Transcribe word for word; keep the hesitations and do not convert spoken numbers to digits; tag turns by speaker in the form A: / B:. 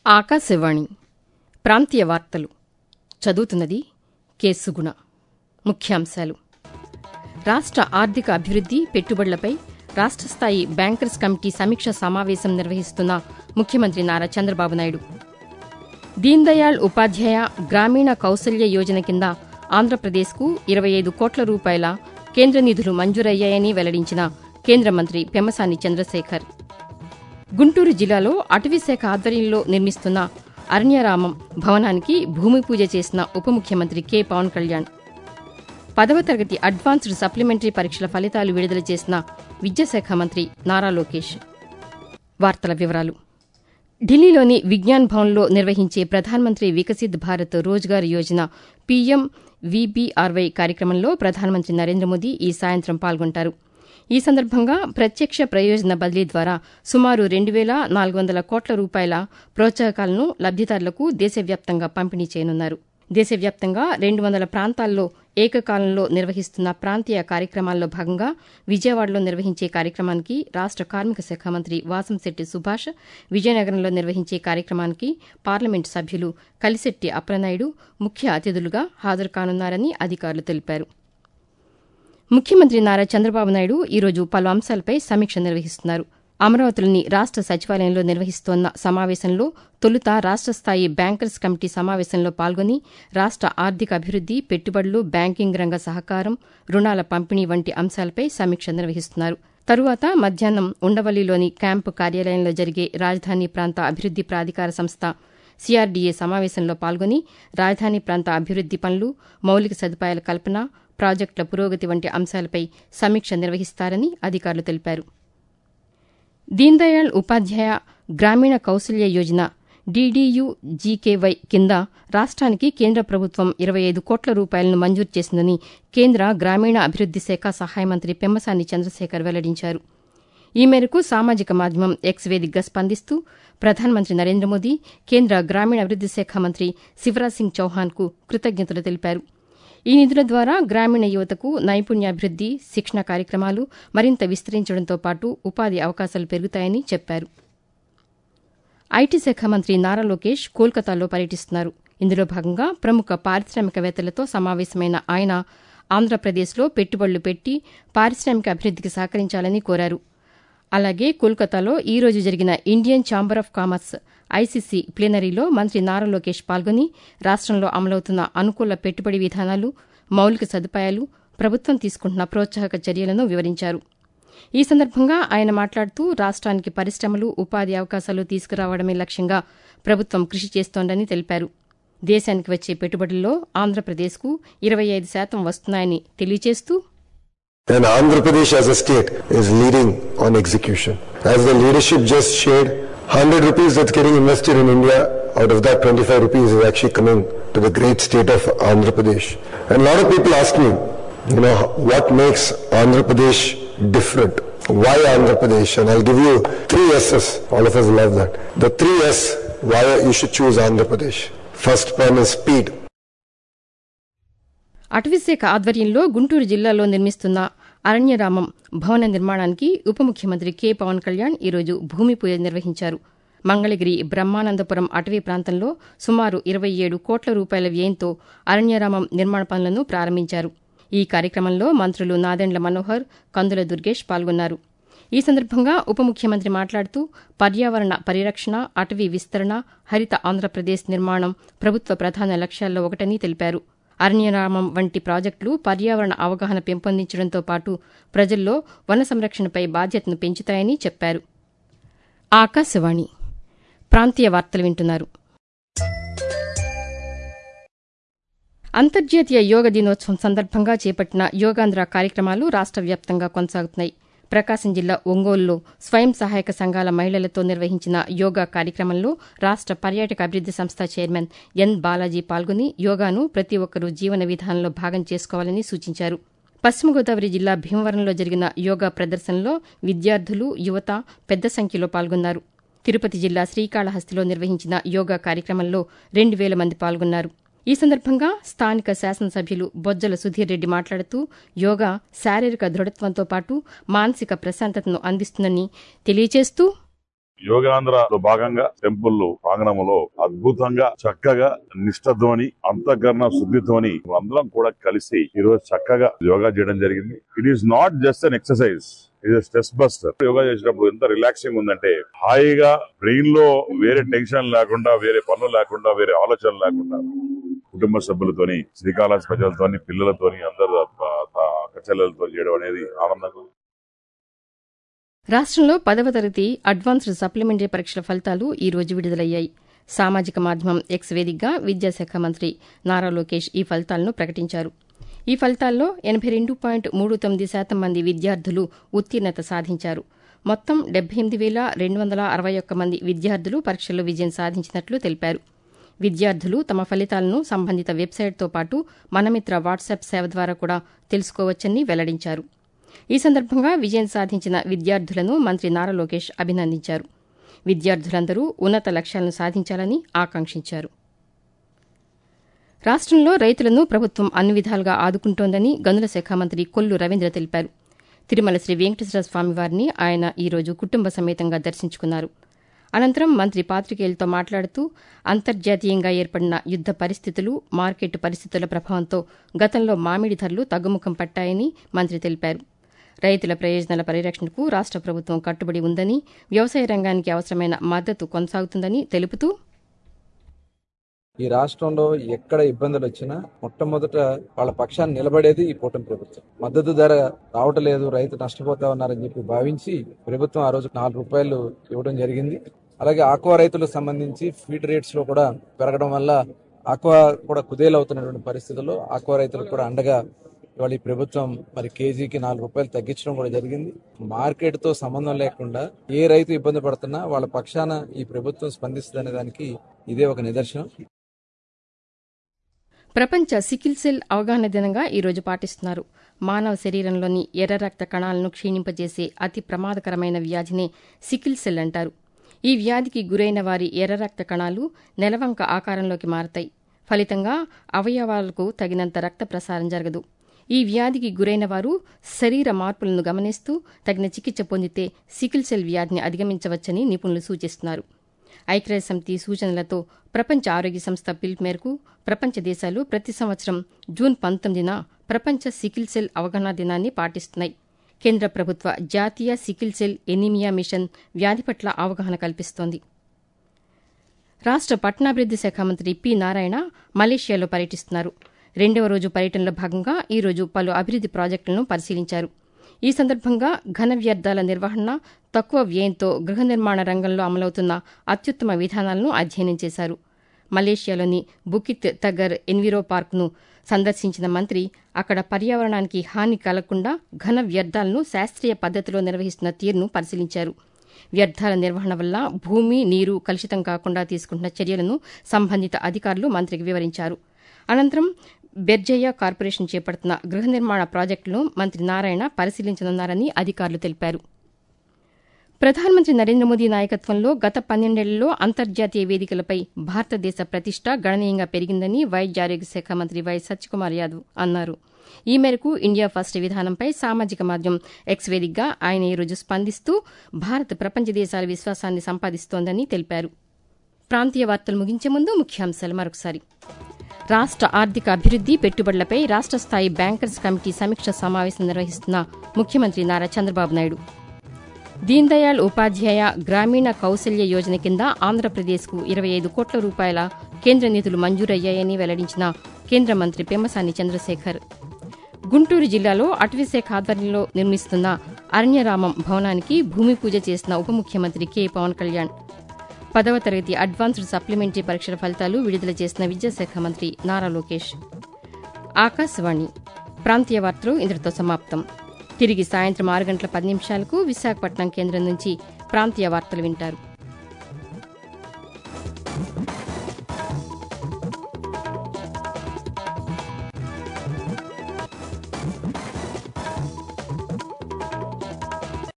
A: ఆకాశవాణి ప్రాంతీయ వార్తలు చదువుతున్నది కె సుగుణ. ముఖ్యాంశాలు: రాష్ట్ర ఆర్థిక అభివృద్ది, పెట్టుబడులపై రాష్ట్ర స్థాయి బ్యాంకర్స్ కమిటీ సమీక్ష సమావేశం నిర్వహిస్తున్న ముఖ్యమంత్రి నారా చంద్రబాబు నాయుడు. దీన్ దయాళ్ ఉపాధ్యాయ గ్రామీణ కౌశల్య యోజన కింద ఆంధ్రప్రదేశ్కు ఇరవై ఐదు కోట్ల రూపాయల కేంద్ర నిధులు మంజూరయ్యాయని వెల్లడించిన కేంద్ర మంత్రి పెమ్మసాని చంద్రశేఖర్. గుంటూరు జిల్లాలో అటవీశాఖ ఆధ్వర్యంలో నిర్మిస్తున్న అరణ్యరామం భవనానికి భూమి పూజ చేసిన ఉప ముఖ్యమంత్రి కె పవన్ కళ్యాణ్. పదవ తరగతి అడ్వాన్స్డ్ సప్లిమెంటరీ పరీక్షల ఫలితాలు విడుదల చేసిన విద్యాశాఖ మంత్రి నారా లోకేష్. వార్తల వివరాలు: ఢిల్లీలోని విజ్ఞాన్ భవన్లో నిర్వహించే ప్రధానమంత్రి వికసిత్ భారత్ రోజ్గార్ యోజన పీఎం వీబీఆర్వై కార్యక్రమంలో ప్రధానమంత్రి నరేంద్ర మోదీ ఈ సాయంత్రం పాల్గొంటారు. ఈ సందర్భంగా ప్రత్యక్ష ప్రయోజన బదిలీ ద్వారా సుమారు రెండు వేల నాలుగు వందల కోట్ల రూపాయల ప్రోత్సాహకాలను లబ్దిదారులకు దేశవ్యాప్తంగా పంపిణీ చేయనున్నారు. దేశవ్యాప్తంగా రెండు వందల ప్రాంతాల్లో ఏకకాలంలో నిర్వహిస్తున్న ప్రాంతీయ కార్యక్రమాల్లో భాగంగా విజయవాడలో నిర్వహించే కార్యక్రమానికి రాష్ట కార్మిక శాఖ మంత్రి వాసంశెట్టి సుభాష్, విజయనగరంలో నిర్వహించే కార్యక్రమానికి పార్లమెంటు సభ్యులు కలిశెట్టి అప్రనాయుడు ముఖ్య అతిథులుగా హాజరు కానున్నారని అధికారులు తెలిపారు. ముఖ్యమంత్రి నారా చంద్రబాబు నాయుడు ఈరోజు పలు అంశాలపై సమీక్ష నిర్వహిస్తున్నారు. అమరావతిలోని రాష్ట సచివాలయంలో నిర్వహిస్తోన్న సమావేశంలో తొలుత రాష్ట స్థాయి బ్యాంకర్స్ కమిటీ సమావేశంలో పాల్గొని రాష్ట ఆర్థిక అభివృద్ది, పెట్టుబడులు, బ్యాంకింగ్ రంగ సహకారం, రుణాల పంపిణీ వంటి అంశాలపై సమీక్ష నిర్వహిస్తున్నారు. తరువాత మధ్యాహ్నం ఉండవల్లిలోని క్యాంపు కార్యాలయంలో జరిగే రాజధాని ప్రాంత అభివృద్ది ప్రాధికార సంస్థ సీఆర్డీఏ సమావేశంలో పాల్గొని రాజధాని ప్రాంత అభివృద్ది పనులు, మౌలిక సదుపాయాల కల్పన, ప్రాజెక్టుల పురోగతి వంటి అంశాలపై సమీక్ష నిర్వహిస్తారని అధికారులు తెలిపారు. దీన్ దయాళ్ ఉపాధ్యాయ గ్రామీణ కౌశల్య యోజన డీడీయూజీకేవై కింద రాష్ట్రానికి కేంద్ర ప్రభుత్వం ఇరవై ఐదు కోట్ల రూపాయలను మంజూరు చేసిందని కేంద్ర గ్రామీణ అభివృద్ది శాఖ సహాయ మంత్రి పెమ్మసాని చంద్రశేఖర్ వెల్లడించారు. ఈ మేరకు సామాజిక మాధ్యమం ఎక్స్ వేదికగా స్పందిస్తూ ప్రధానమంత్రి నరేంద్ర మోదీ, కేంద్ర గ్రామీణాభివృద్ది శాఖ మంత్రి శివరాజ్ సింగ్ చౌహాన్కు కృతజ్ఞతలు తెలిపారు. ఈ నిధుల ద్వారా గ్రామీణ యువతకు నైపుణ్యాభివృద్ది, శిక్షణ కార్యక్రమాలు మరింత విస్తరించడంతో పాటు ఉపాధి అవకాశాలు పెరుగుతాయని చెప్పారు. ఐటీ శాఖ మంత్రి నారా లోకేష్ కోల్కతాలో పర్యటిస్తున్నారు. ఇందులో భాగంగా ప్రముఖ పారిశ్రామికవేత్తలతో సమావేశమైన ఆయన ఆంధ్రప్రదేశ్లో పెట్టుబడులు పెట్టి పారిశ్రామిక అభివృద్దికి సహకరించాలని కోరారు. అలాగే కోల్కతాలో ఈ రోజు జరిగిన Indian chamber of commerce ICC ప్లీనరీలో మంత్రి నారా లోకేష్ పాల్గొని రాష్టంలో అమలవుతున్న అనుకూల పెట్టుబడి విధానాలు, మౌలిక సదుపాయాలు, ప్రభుత్వం తీసుకుంటున్న ప్రోత్సాహక చర్యలను వివరించారు. ఈ సందర్భంగా ఆయన మాట్లాడుతూ రాష్ట్రానికి పరిశ్రమలు, ఉపాధి అవకాశాలు తీసుకురావడమే లక్ష్యంగా ప్రభుత్వం కృషి చేస్తోందని తెలిపారు. దేశానికి వచ్చే పెట్టుబడుల్లో ఆంధ్రప్రదేశ్కు ఇరవై ఐదు శాతం వస్తున్నాయని తెలియజేస్తూ,
B: And Andhra Pradesh as a state is leading on execution. As the leadership just shared, one hundred rupees that's getting invested in India, out of that twenty-five rupees is actually coming to the great state of Andhra Pradesh. And a lot of people ask me, you know, what makes Andhra Pradesh different? Why Andhra Pradesh? And I'll give you three S's. All of us love that. The three S why you should choose Andhra Pradesh. First one is speed.
A: అటవీశాఖ ఆధ్వర్యంలో గుంటూరు జిల్లాలో నిర్మిస్తున్న అరణ్యరామం భవన నిర్మాణానికి ఉప ముఖ్యమంత్రి K Pawan Kalyan ఈరోజు భూమి పూజ నిర్వహించారు. మంగళగిరి బ్రహ్మానందపురం అటవీ ప్రాంతంలో సుమారు ఇరవై ఏడు కోట్ల రూపాయల వ్యయంతో అరణ్యరామం నిర్మాణ పనులను ప్రారంభించారు. ఈ కార్యక్రమంలో మంత్రులు నాదెండ్ల మనోహర్, కందుల దుర్గేష్ పాల్గొన్నారు. ఈ సందర్భంగా ఉప ముఖ్యమంత్రి మాట్లాడుతూ పర్యావరణ పరిరక్షణ, అటవీ విస్తరణ, హరిత ఆంధ్రప్రదేశ్ నిర్మాణం ప్రభుత్వ ప్రధాన లక్ష్యాల్లో ఒకటని తెలిపారు. అరణ్యరామం వంటి ప్రాజెక్టులు పర్యావరణ అవగాహన పెంపొందించడంతో పాటు ప్రజల్లో వన సంరక్షణపై బాధ్యతను పెంచుతాయని చెప్పారు. ఆకాశవాణి ప్రాంతీయ వార్తలు వింటున్నారు. అంతర్జాతీయ యోగ దినోత్సవం సందర్భంగా చేపట్టిన యోగాంధ్ర కార్యక్రమాలు రాష్ట వ్యాప్తంగా కొనసాగుతున్నాయి. ప్రకాశం జిల్లా ఒంగోలులో స్వయం సహాయక సంఘాల మహిళలతో నిర్వహించిన యోగా కార్యక్రమంలో రాష్ట పర్యాటక అభివృద్ది సంస్థ చైర్మన్ ఎన్ బాలాజీ పాల్గొని యోగాను ప్రతి ఒక్కరూ జీవన విధానంలో భాగం చేసుకోవాలని సూచించారు. పశ్చిమ గోదావరి జిల్లా భీమవరంలో జరిగిన యోగా ప్రదర్శనలో విద్యార్థులు, యువత పెద్ద సంఖ్యలో పాల్గొన్నారు. తిరుపతి జిల్లా శ్రీకాళహస్తిలో నిర్వహించిన యోగా కార్యక్రమంలో రెండు వేల మంది పాల్గొన్నారు. ఈ సందర్భంగా స్థానిక శాసనసభ్యులు బొజ్జల సుధీర్ రెడ్డి మాట్లాడుతూ యోగా శారీరక దృఢత్వంతో పాటు మానసిక ప్రశాంతతను అందిస్తుందని తెలియజేస్తూ,
C: యోగాంధ్రలో భాగంగా టెంపుల్ ప్రాంగణంలో అద్భుతంగా చక్కగా నిష్ఠతోని అంతఃకరణ శుద్ధితోని అందరం కూడా కలిసి ఈ రోజు చక్కగా యోగా చేయడం జరిగింది. It is not just an exercise, ఇది స్ట్రెస్ బస్టర్. యోగా చేసినప్పుడు ఎంత రిలాక్సింగ్ ఉందంటే హాయిగా బ్రెయిన్ లో వేరే టెన్షన్ లేకుండా, వేరే పనులు లేకుండా, వేరే ఆలోచనలు లేకుండా కుటుంబ సభ్యులతోని, శ్రీకాళహస్తి ప్రజలతోని, పిల్లలతోని, అందరు అక్కచెల్లెలతో చేయడం అనేది ఆనందంగా.
A: రాష్ట్రంలో పదవ తరగతి అడ్వాన్స్డ్ సప్లిమెంటరీ పరీక్షల ఫలితాలు ఈ రోజు విడుదలయ్యాయి. సామాజిక మాధ్యమం ఎక్స్ వేదికగా విద్యాశాఖ మంత్రి నారా లోకేష్ ఈ ఫలితాలను ప్రకటించారు. ఈ ఫలితాల్లో ఎనబై రెండు పాయింట్ మూడు తొమ్మిది శాతం మంది విద్యార్థులు ఉత్తీర్ణత సాధించారు. మొత్తం డెబ్బై ఎనిమిది వేల రెండు వందల అరవై ఒక్క మంది విద్యార్థులు పరీక్షల్లో విజయం సాధించినట్లు తెలిపారు. విద్యార్థులు తమ ఫలితాలను సంబంధిత వెబ్సైట్తో పాటు మనమిత్ర వాట్సాప్ సేవ ద్వారా కూడా తెలుసుకోవచ్చని వెల్లడించారు. ఈ సందర్భంగా విజయం సాధించిన విద్యార్థులను మంత్రి నారా లోకేష్ అభినందించారు. విద్యార్థులందరూ ఉన్నత లక్ష్యాలను సాధించాలని ఆకాంక్షించారు. రాష్ట్రంలో రైతులను ప్రభుత్వం అన్ని విధాలుగా ఆదుకుంటోందని గనుల శాఖ మంత్రి కొల్లు రవీంద్ర తెలిపారు. తిరుమల శ్రీ వెంకటేశ్వర స్వామివారిని ఆయన ఈరోజు కుటుంబ సమేతంగా దర్శించుకున్నారు. అనంతరం మంత్రి పాతికేయులతో మాట్లాడుతూ అంతర్జాతీయంగా ఏర్పడిన యుద్ద పరిస్థితులు, మార్కెట్ పరిస్థితుల ప్రభావంతో గతంలో మామిడి ధరలు తగ్గుముఖం పట్టాయని మంత్రి తెలిపారు. రైతుల ప్రయోజనాల పరిరక్షణకు రాష్ట ప్రభుత్వం కట్టుబడి ఉందని, వ్యవసాయ రంగానికి అవసరమైన మద్దతు కొనసాగుతుందని తెలుపుతూ
D: ఈ రాష్ట్రంలో ఎక్కడ ఇబ్బందులు వచ్చినా మొట్టమొదట వాళ్ళ పక్షాన్ని నిలబడేది ఈ కూటమి ప్రభుత్వం. మద్దతు ధర రావట్లేదు, రైతు నష్టపోతా ఉన్నారని చెప్పి భావించి ప్రభుత్వం ఆ రోజు నాలుగు రూపాయలు ఇవ్వడం జరిగింది. అలాగే ఆక్వా రైతులకు సంబంధించి ఫీడ్ రేట్స్ లో కూడా పెరగడం వల్ల ఆక్వా కూడా కుదేలవుతున్నటువంటి పరిస్థితుల్లో ఆక్వా రైతులకు కూడా అండగా ఇవాళ ఈ ప్రభుత్వం మరి కేజీకి నాలుగు రూపాయలు తగ్గించడం కూడా జరిగింది. మార్కెట్ తో సంబంధం లేకుండా ఏ రైతు ఇబ్బంది పడుతున్నా వాళ్ళ పక్షాన ఈ ప్రభుత్వం స్పందిస్తుందనే దానికి ఇదే ఒక నిదర్శనం.
A: ప్రపంచ సికిల్ సెల్ అవగాహన దినంగా ఈరోజు పాటిస్తున్నారు. మానవ శరీరంలోని ఎర్ర రక్త కణాలను క్షీణింపజేసే అతి ప్రమాదకరమైన వ్యాధినే సికిల్ సెల్ అంటారు. ఈ వ్యాధికి గురైన వారి ఎర్ర రక్త కణాలు నెలవంక ఆకారంలోకి మారతాయి. ఫలితంగా అవయవాలకు తగినంత రక్త ప్రసారం జరగదు. ఈ వ్యాధికి గురైన వారు శరీర మార్పులను గమనిస్తూ తగిన చికిత్స పొందితే సికిల్ సెల్ వ్యాధిని అధిగమించవచ్చని నిపుణులు సూచిస్తున్నారు. ఐక్యరాజ్య సమితి సూచనలతో ప్రపంచ ఆరోగ్య సంస్థ పిలుపు మేరకు ప్రపంచ దేశాలు ప్రతి సంవత్సరం జూన్ పంతొమ్మిదిన ప్రపంచ సికిల్ సెల్ అవగాహన దినాన్ని పాటిస్తున్నాయి. కేంద్ర ప్రభుత్వ జాతీయ సికిల్ సెల్ ఎనీమియా మిషన్ వ్యాధి పట్ల అవగాహన కల్పిస్తోంది. రాష్ట పట్టణాభివృద్ది శాఖ మంత్రి పి నారాయణ మలేషియాలో పర్యటిస్తున్నారు. రెండవ రోజు పర్యటనలో భాగంగా ఈ రోజు పలు అభివృద్ది ప్రాజెక్టులను పరిశీలించారు. ఈ సందర్భంగా ఘన వ్యర్థాల నిర్వహణ, తక్కువ వ్యయంతో గృహ నిర్మాణ రంగంలో అమలవుతున్న అత్యుత్తమ విధానాలను అధ్యయనం చేశారు. మలేషియాలోని బుకిత్ తగర్ ఎన్విరో పార్క్ను సందర్శించిన మంత్రి అక్కడ పర్యావరణానికి హాని కలగకుండా ఘన వ్యర్థాలను శాస్త్రీయ పద్దతిలో నిర్వహిస్తున్న తీరును పరిశీలించారు. వ్యర్థాల నిర్వహణ వల్ల భూమి, నీరు కలుషితం కాకుండా తీసుకుంటున్న చర్యలను సంబంధిత అధికారులు మంత్రికి వివరించారు. అనంతరం బెర్జయ్య కార్పొరేషన్ చేపడుతున్న గృహ నిర్మాణ ప్రాజెక్టులను మంత్రి నారాయణ పరిశీలించనున్నారని అధికారులు తెలిపారు. ప్రధానమంత్రి నరేంద్ర మోదీ నాయకత్వంలో గత పన్నెండేళ్లలో అంతర్జాతీయ వేదికలపై భారతదేశ ప్రతిష్ట గణనీయంగా పెరిగిందని వైద్య ఆరోగ్య శాఖ మంత్రి వై సత్యకుమార్ యాదవ్ అన్నారు. ఈ మేరకు ఇండియా ఫస్ట్ విధానంపై సామాజిక మాధ్యమం ఎక్స్ వేదికగా ఆయన ఈరోజు స్పందిస్తూ భారత్ ప్రపంచ దేశాల విశ్వాసాన్ని సంపాదిస్తోందని తెలిపారు. ప్రాంతీయ వార్తలు ముగించే ముందు ముఖ్యాంశాలు మరొకసారి. రాష్ట ఆర్థిక అభివృద్ది, పెట్టుబడులపై రాష్ట స్థాయి బ్యాంకర్స్ కమిటీ సమీక్ష సమావేశం నిర్వహిస్తున్న ముఖ్యమంత్రి నారా చంద్రబాబు నాయుడు. దీన్ దయాళ్ ఉపాధ్యాయ గ్రామీణ కౌశల్య యోజన కింద ఆంధ్రప్రదేశ్కు ఇరవై ఐదు కోట్ల రూపాయల కేంద్ర నిధులు మంజూరయ్యాయని వెల్లడించిన కేంద్ర మంత్రి పెమ్మసాని చంద్రశేఖర్. గుంటూరు జిల్లాలో అటవీశాఖ ఆధ్వర్యంలో నిర్మిస్తున్న అరణ్యరామం భవనానికి భూమి పూజ చేసిన ఉప ముఖ్యమంత్రి కె పవన్ కళ్యాణ్. పదవ తరగతి అడ్వాన్స్డ్ సప్లిమెంటరీ పరీక్షల ఫలితాలు విడుదల చేసిన విద్యాశాఖ మంత్రి నారా లోకేష్. ఆకాశవాణి ప్రాంతీయ వార్తలు ఇంతటితో సమాప్తం. తిరిగి సాయంత్రం ఆరు గంటల పది నిమిషాలకు విశాఖపట్నం కేంద్రం నుంచి ప్రాంతీయ వార్తలు వింటారు.